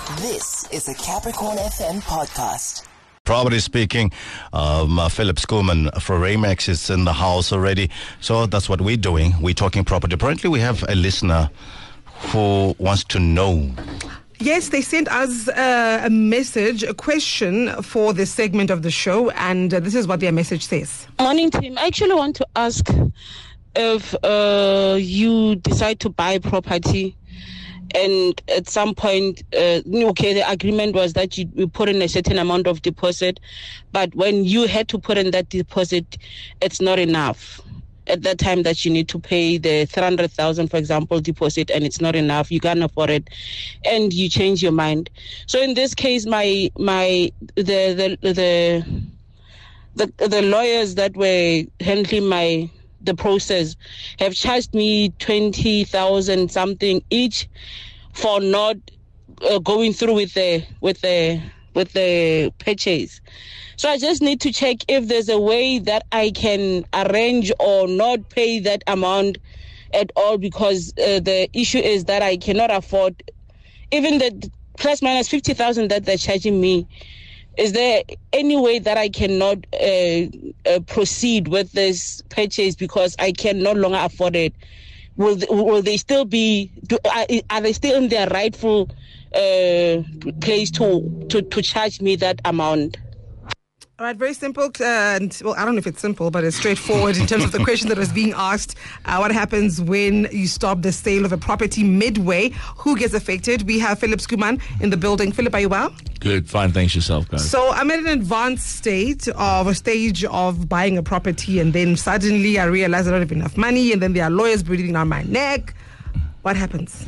This is a Capricorn FM podcast. Property speaking, Philip Schoeman for Remax is in the house already. So that's what we're doing. We're talking property. Apparently we have a listener who wants to know. Yes, they sent us a message, a question for this segment of the show, and this is what their message says. Morning, team. I actually want to ask if you decide to buy property and at some point, the agreement was that you put in a certain amount of deposit, but when you had to put in that deposit, it's not enough. At that time that you need to pay the 300,000, for example, deposit, and it's not enough, you can't afford it, and you change your mind. So in this case, the lawyers that were handling the process have charged me 20,000 something each for not going through with the purchase. So I just need to check if there's a way that I can arrange or not pay that amount at all, because the issue is that I cannot afford even the plus minus 50,000 that they're charging me. Is there any way that I cannot proceed with this purchase because I can no longer afford it? Will they still be? Are they still in their rightful place to charge me that amount? All right, very simple. And well, I don't know if it's simple, but it's straightforward in terms of the question that was being asked. What happens when you stop the sale of a property midway? Who gets affected? We have Philip Schoeman in the building. Philip, are you well? Good, fine, thanks yourself, guys. So I'm at an advanced stage of buying a property, and then suddenly I realize I don't have enough money, and then there are lawyers breathing down my neck. What happens?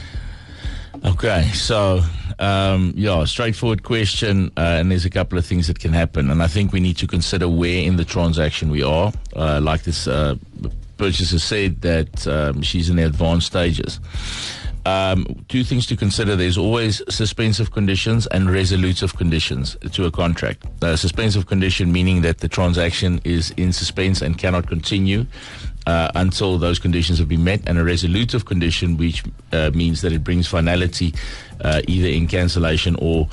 Okay, so straightforward question, and there's a couple of things that can happen, and I think we need to consider where in the transaction we are. Like this purchaser said that she's in the advanced stages. Two things to consider. There's always suspensive conditions and resolutive conditions to a contract. Suspensive condition meaning that the transaction is in suspense and cannot continue until those conditions have been met, and a resolutive condition which means that it brings finality either in cancellation or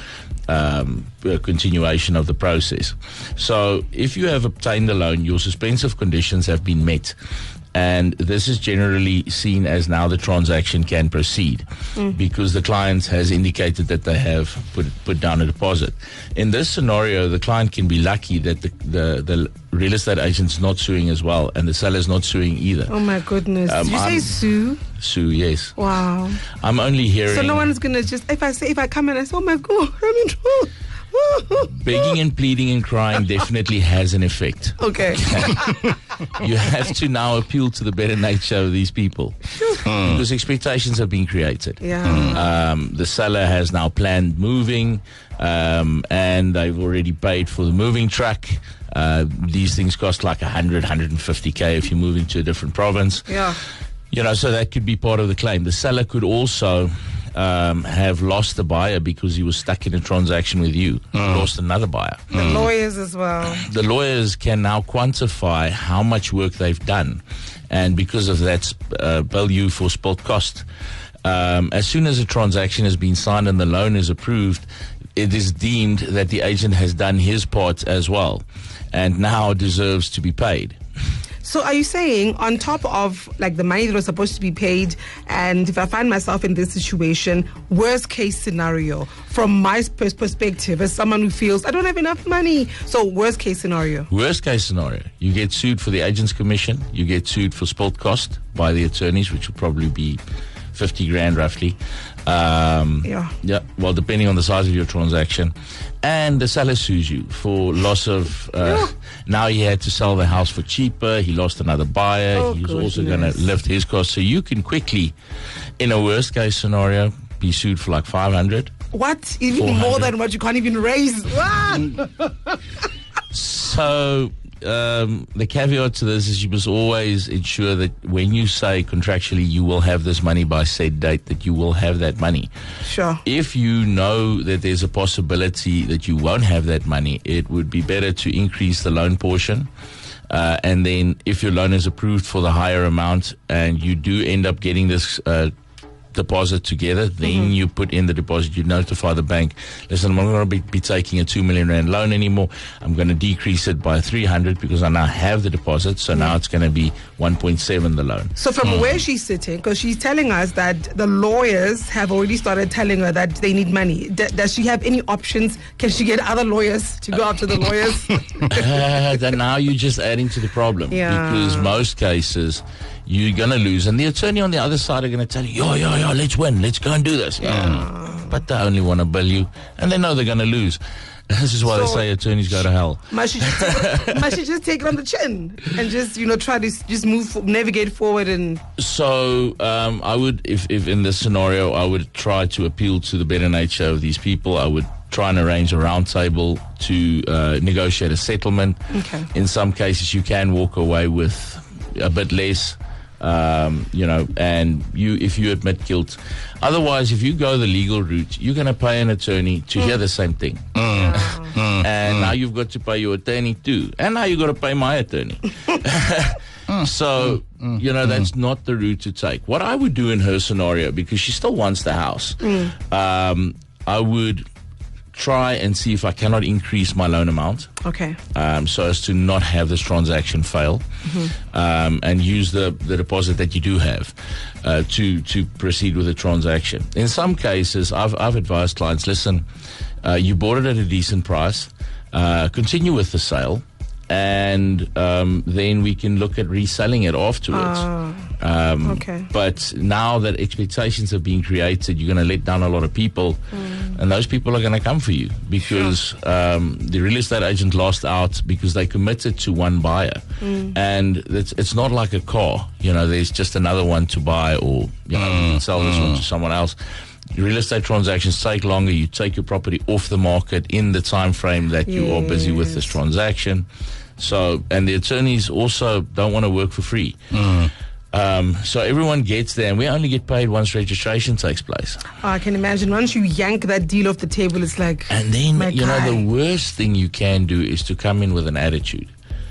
continuation of the process. So if you have obtained a loan, your suspensive conditions have been met, and this is generally seen as now the transaction can proceed because the client has indicated that they have put down a deposit. In this scenario, the client can be lucky that the real estate agent's not suing as well, and the seller's not suing either. Oh my goodness. Did you say sue? Sue, yes. Wow. I'm only hearing... So no one's going to just... If I come and I say, oh my God, I'm in trouble. Begging and pleading and crying definitely has an effect. Okay. You have to now appeal to the better nature of these people because expectations have been created. Yeah. The seller has now planned moving, and they've already paid for the moving truck. These things cost like 150K if you're moving to a different province. Yeah. So that could be part of the claim. The seller could also have lost the buyer because he was stuck in a transaction with you. Lost another buyer. The lawyers as well. The lawyers can now quantify how much work they've done, and because of that, bill you for spilled cost. As soon as a transaction has been signed and the loan is approved, it is deemed that the agent has done his part as well, and now deserves to be paid. So are you saying on top of like the money that was supposed to be paid, and if I find myself in this situation, worst case scenario from my perspective as someone who feels I don't have enough money, so worst case scenario? Worst case scenario, you get sued for the agent's commission, you get sued for spilled cost by the attorneys, which will probably be 50 grand roughly. Well, depending on the size of your transaction. And the seller sues you for loss of now he had to sell the house for cheaper, he lost another buyer, he was also going to lift his costs. So you can quickly, in a worst case scenario, be sued for like 500. What? Even more than what you can't even raise. So the caveat to this is you must always ensure that when you say contractually you will have this money by said date, that you will have that money. Sure. If you know that there's a possibility that you won't have that money, it would be better to increase the loan portion. And then if your loan is approved for the higher amount and you do end up getting this deposit together. Then you put in the deposit. You notify the bank, listen, I'm not going to be taking a 2 million rand loan anymore. I'm going to decrease it by 300 because I now have the deposit. So now it's going to be 1.7 the loan. So from where she's sitting, because she's telling us that the lawyers have already started telling her that they need money. Does she have any options? Can she get other lawyers to go after the lawyers? Then now you're just adding to the problem. Because most cases you're going to lose. And the attorney on the other side are going to tell you, yo, let's win. Let's go and do this. But they only want to bill you. And they know they're going to lose. This is why they say attorneys go to hell. Must she just take it on the chin and just, try to just navigate forward? And so I would, if in this scenario, I would try to appeal to the better nature of these people. I would try and arrange a round table to negotiate a settlement. Okay. In some cases, you can walk away with a bit less. And if you admit guilt. Otherwise, if you go the legal route, you're going to pay an attorney to hear the same thing. And now you've got to pay your attorney too. And now you've got to pay my attorney. So, that's not the route to take. What I would do in her scenario, because she still wants the house, I would try and see if I cannot increase my loan amount. Okay. So as to not have this transaction fail, and use the deposit that you do have to proceed with the transaction. In some cases, I've advised clients, listen, you bought it at a decent price, continue with the sale, and then we can look at reselling it afterwards. Okay. But now that expectations have been created, you're going to let down a lot of people, and those people are going to come for you because the real estate agent lost out because they committed to one buyer, and it's not like a car. There's just another one to buy, or you can sell this one to someone else. Real estate transactions take longer. You take your property off the market in the time frame that you are busy with this transaction. So, and the attorneys also don't want to work for free. So everyone gets there, and we only get paid once registration takes place. I can imagine once you yank that deal off the table, it's like. And then the worst thing you can do is to come in with an attitude.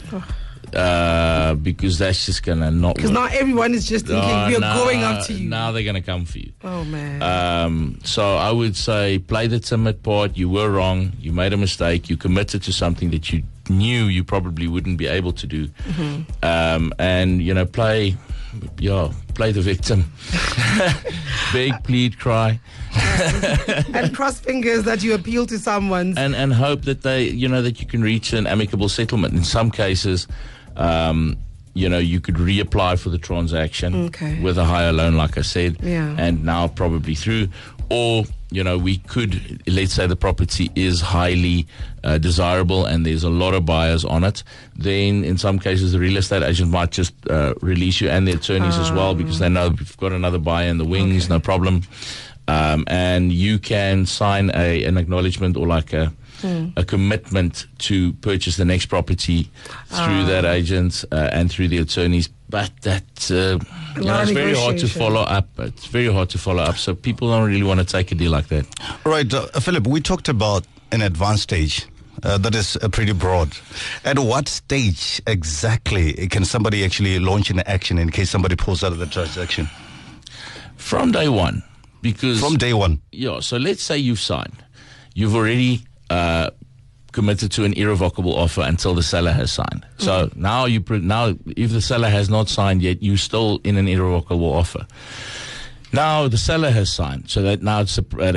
Because that's just gonna not. Because now everyone is just thinking we're going after you. Now they're gonna come for you. Oh man. So I would say play the timid part. You were wrong. You made a mistake. You committed to something that you knew you probably wouldn't be able to do. And play the victim. Beg, plead, cry. And cross fingers that you appeal to someone. And hope that that you can reach an amicable settlement. In some cases, you could reapply for the transaction with a higher loan, like I said, and now probably through. Or, we could, let's say the property is highly desirable and there's a lot of buyers on it. Then in some cases, the real estate agent might just release you and the attorneys as well, because they know we've got another buyer in the wings, no problem. And you can sign an acknowledgement or like a commitment to purchase the next property through that agent and through the attorneys. But that's it's very hard to follow up. It's very hard to follow up. So people don't really want to take a deal like that. Right, Philip, we talked about an advanced stage. That is pretty broad. At what stage exactly can somebody actually launch an action in case somebody pulls out of the transaction? From day one. From day one? Yeah. So let's say you've signed. You've already committed to an irrevocable offer until the seller has signed. So now if the seller has not signed yet, you're still in an irrevocable offer. Now the seller has signed, so that now it's at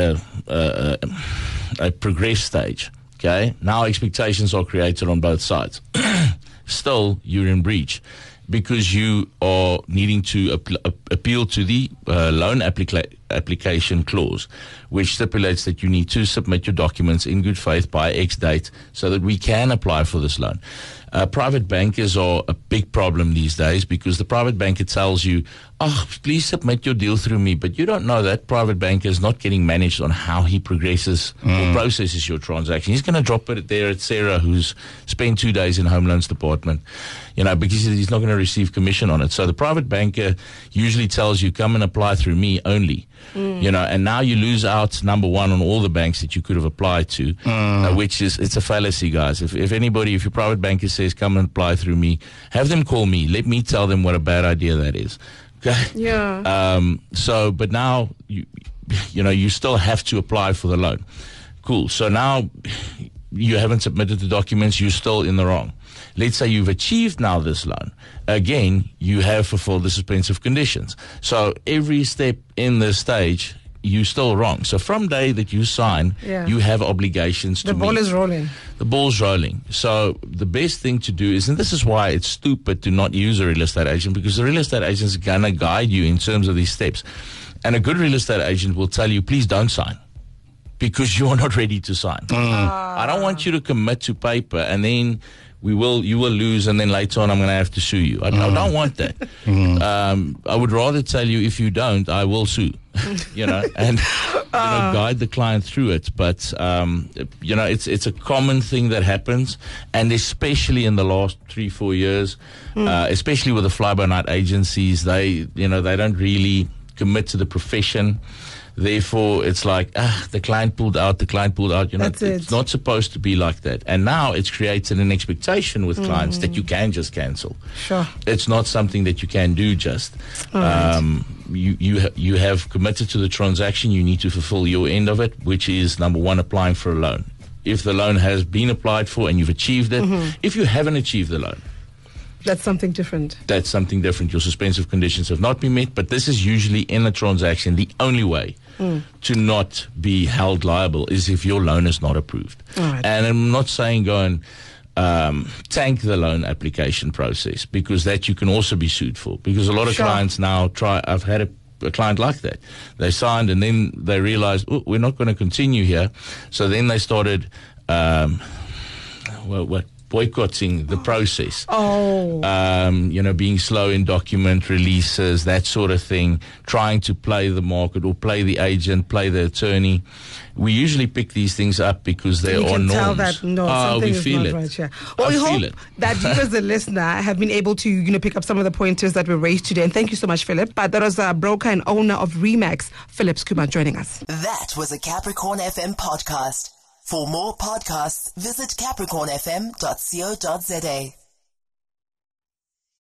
a progressed stage. Okay. Now expectations are created on both sides. Still, you're in breach because you are needing to appeal to the loan application clause, which stipulates that you need to submit your documents in good faith by X date so that we can apply for this loan. Private bankers are a big problem these days because the private banker tells you, please submit your deal through me. But you don't know that private banker is not getting managed on how he progresses or processes your transaction. He's going to drop it there at Sarah, who's spent 2 days in Home Loans Department, because he's not going to receive commission on it. So the private banker usually tells you, come and apply through me only. And now you lose out, number one, on all the banks that you could have applied to, which is, it's a fallacy, guys. If your private banker says, come and apply through me, have them call me. Let me tell them what a bad idea that is. Okay. Yeah. But now you still have to apply for the loan. Cool. So now you haven't submitted the documents. You're still in the wrong. Let's say you've achieved now this loan. Again, you have fulfilled the suspensive conditions. So every step in this stage, you're still wrong. So from day that you sign, you have obligations to meet. The ball is rolling. The ball's rolling. So the best thing to do is, and this is why it's stupid to not use a real estate agent, because the real estate agent is going to guide you in terms of these steps. And a good real estate agent will tell you, please don't sign, because you're not ready to sign. I don't want you to commit to paper and then you will lose, and then later on I'm going to have to sue you. I don't want that. I would rather tell you, if you don't, I will sue. And guide the client through it. But it's a common thing that happens, and especially in the last 3-4 years, especially with the fly-by-night agencies, they don't really commit to the profession. Therefore, it's like, the client pulled out. It's not supposed to be like that. And now it's created an expectation with clients that you can just cancel. Sure. It's not something that you can do just. You have committed to the transaction. You need to fulfill your end of it, which is, number one, applying for a loan. If the loan has been applied for and you've achieved it, if you haven't achieved the loan, that's something different. That's something different. Your suspensive conditions have not been met, but this is usually in a transaction. The only way to not be held liable is if your loan is not approved. Right. And I'm not saying go and tank the loan application process, because that you can also be sued for. Because a lot of clients now I've had a client like that. They signed and then they realized, we're not going to continue here. So then they started, boycotting the process. Being slow in document releases, that sort of thing, trying to play the market or play the agent, play the attorney. We usually pick these things up because there are norms. Tell that something we is feel not it. right. Yeah. Well, we hope that you as a listener have been able to pick up some of the pointers that were raised today. And thank you so much, Philip. But that was a broker and owner of Remax, Philip Schoeman, joining us. That was a Capricorn FM podcast. For more podcasts, visit capricornfm.co.za.